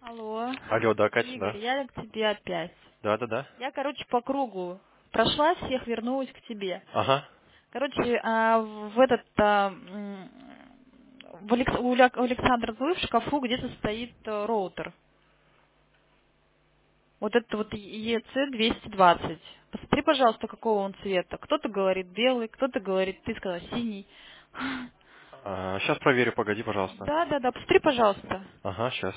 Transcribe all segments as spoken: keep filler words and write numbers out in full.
Алло. Алло, да, Катя, Игорь, да. я к тебе опять. Да, да, да. Я, короче, по кругу прошла всех, вернулась к тебе. Ага. Короче, а, в этот а, м, в Алекс- у Ля- у Александра Злы в шкафу где-то стоит э, роутер. Вот это вот и си двести двадцать. Посмотри, пожалуйста, какого он цвета. Кто-то говорит белый, кто-то говорит, ты сказала, синий. А, сейчас проверю, погоди, пожалуйста. Да, да, да, посмотри, пожалуйста. Ага, сейчас.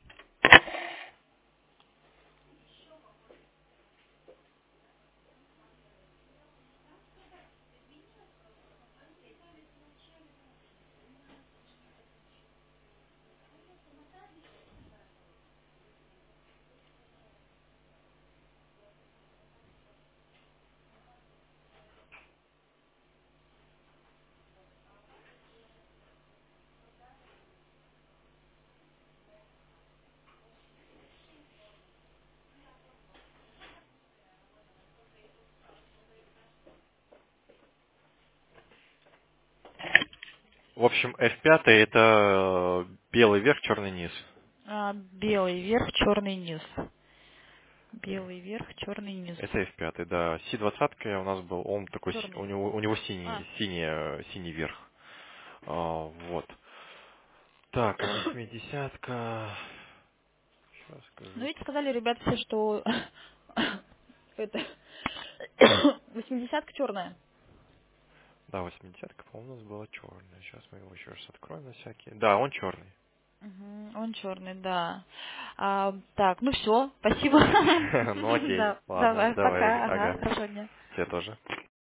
В общем, эф пять это э, белый верх, черный низ. А, белый верх, черный низ. Белый верх, черный низ. Это эф пять, да. си двадцать у нас был, он такой, си- у Черный. него, у него синий, А, синий, э, синий верх. А, вот. Так, восьмидесятка. Сейчас ну скажу. ведь сказали ребята все, что это восьмидесятка черная. Да, восьмидесятка, по-моему, у нас была черная. Сейчас мы его еще раз откроем на всякий. Да, он черный. Мгм, он черный, да. А, так, ну все, спасибо. Ну окей, Да, ладно, давай, давай, пока, ага, ага. хорошего дня. Тебе тоже.